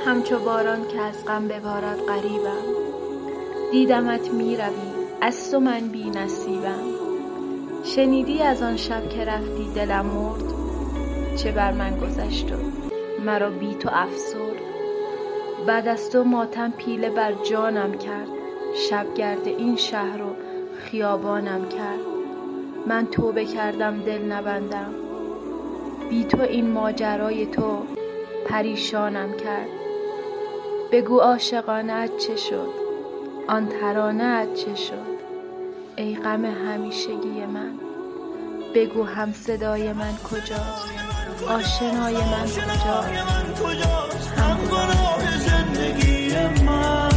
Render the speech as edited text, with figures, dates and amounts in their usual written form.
همچو باران که از غم ببارد غریبم. دیدمت می روی از تو من بی نصیبم. شنیدی از آن شب که رفتی دلم مرد. چه بر من گذشت و مرا بی تو افسرد. بعد از تو ماتم پیله بر جانم کرد. شبگرد این شهر و خیابانم کرد. من توبه کردم دل نبندم. بی تو این ماجرای تو پریشانم کرد. بگو عاشقانه ات چه شد؟ آن ترانه ات چه شد؟ ای غم همیشگی من، بگو هم صدای من کجاست؟ آشنای من کجاست؟ همراه زندگی من.